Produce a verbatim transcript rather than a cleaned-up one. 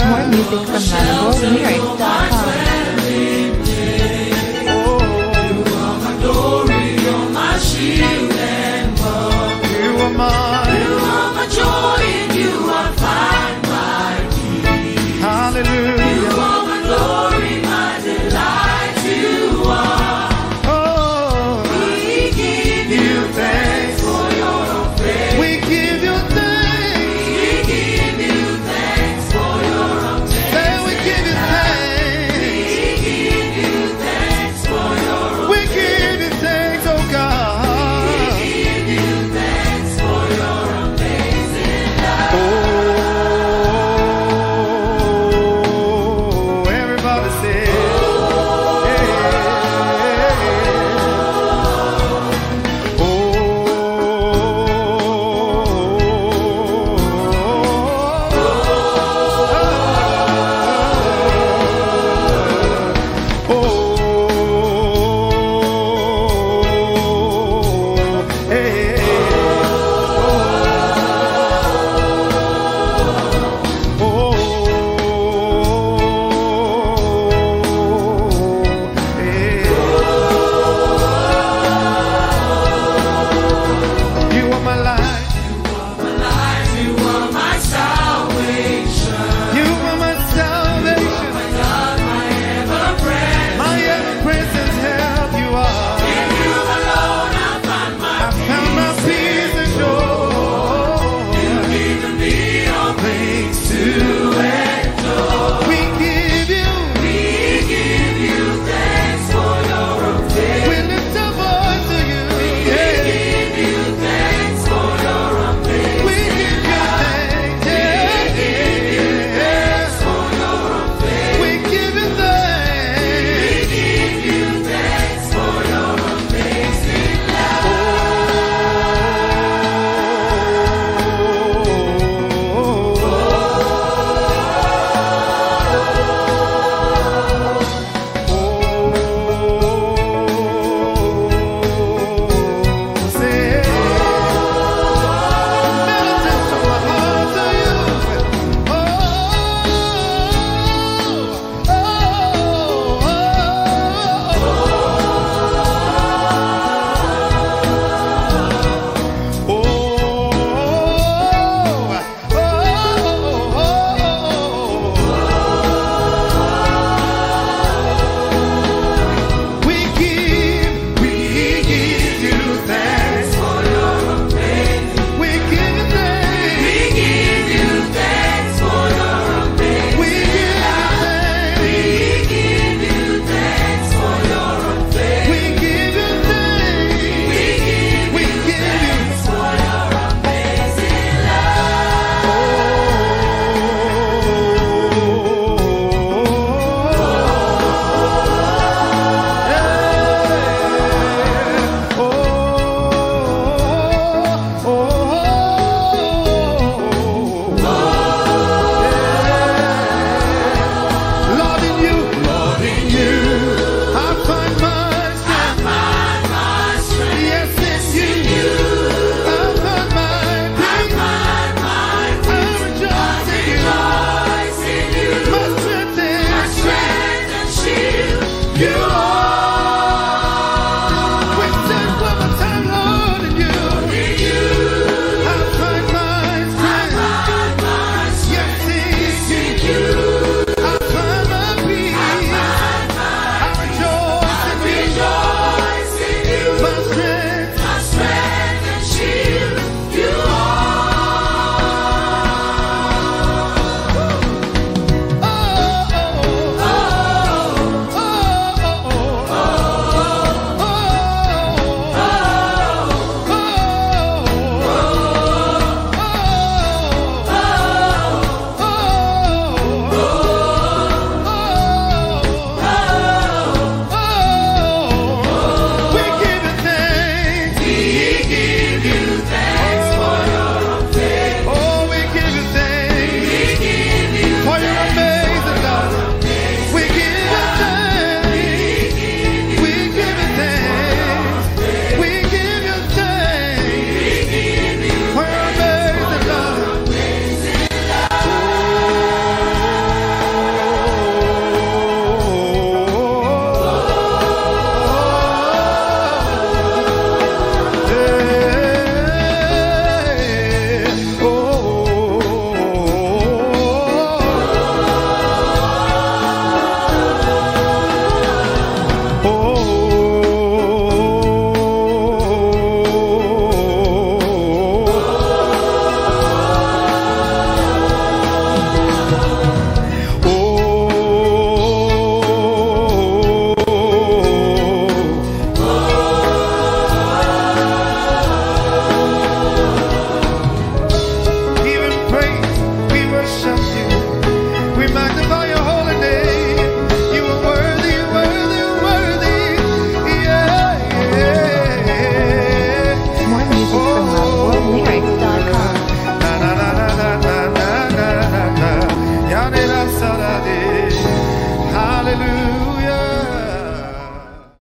more music from Mango Lyrics dot com. Shield and buckler. You are mine. You are my joy and you are fine, my peace. Hallelujah. You are my glory, my delight. You are. Oh, we give you thanks for your faith. We give you thanks. We give you thanks for your faith. Say we give you thanks. We give you thanks for your faith. We give you thanks, oh God. You